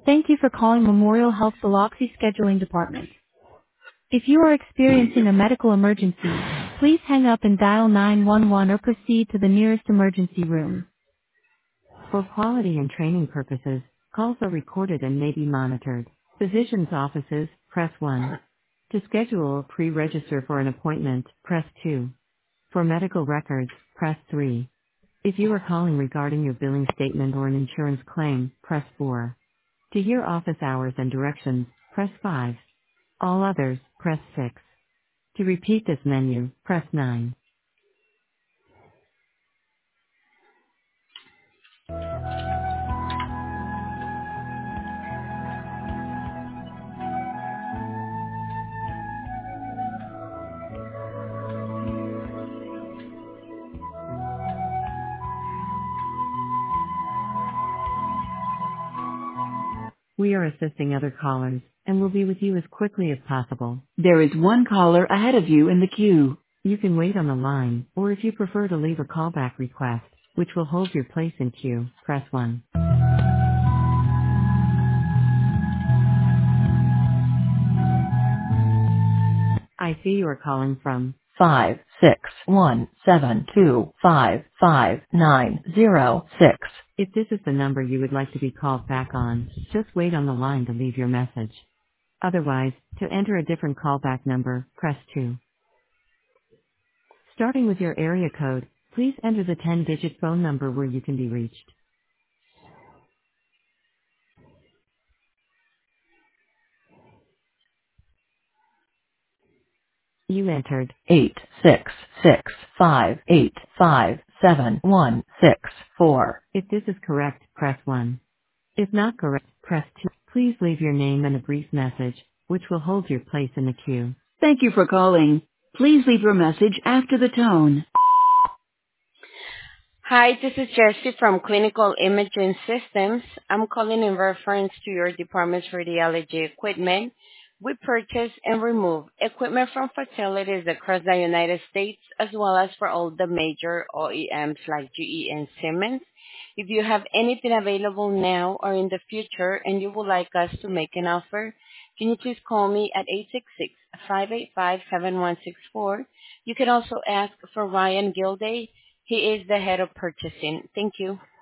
Thank you for calling Memorial Health Biloxi Scheduling Department. If you are experiencing a medical emergency, please hang up and dial 911 or proceed to the nearest emergency room. For quality and training purposes, calls are recorded and may be monitored. Physicians' offices, press 1. To schedule or pre-register for an appointment, press 2. For medical records, press 3. If you are calling regarding your billing statement or an insurance claim, press 4. To hear office hours and directions, press 5. All others, press 6. To repeat this menu, press 9. We are assisting other callers, and will be with you as quickly as possible. There is one caller ahead of you in the queue. You can wait on the line, or if you prefer to leave a callback request, which will hold your place in queue, press 1. I see you are calling from 56172559006. If this is the number you would like to be called back on, just wait on the line to leave your message. Otherwise, to enter a different callback number, press 2. Starting with your area code, please enter the 10-digit phone number where you can be reached. You entered 866585716. If this is correct, press 1. If not correct, press 2. Please leave your name and a brief message, which will hold your place in the queue. Thank you for calling. Please leave your message after the tone. Hi, this is Jessie from Clinical Imaging Systems. I'm calling in reference to your department's radiology equipment. We purchase and remove equipment from facilities across the United States as well as for all the major OEMs like GE and Siemens. If you have anything available now or in the future and you would like us to make an offer, can you please call me at 866-585-7164. You can also ask for Ryan Gilday. He is the head of purchasing. Thank you.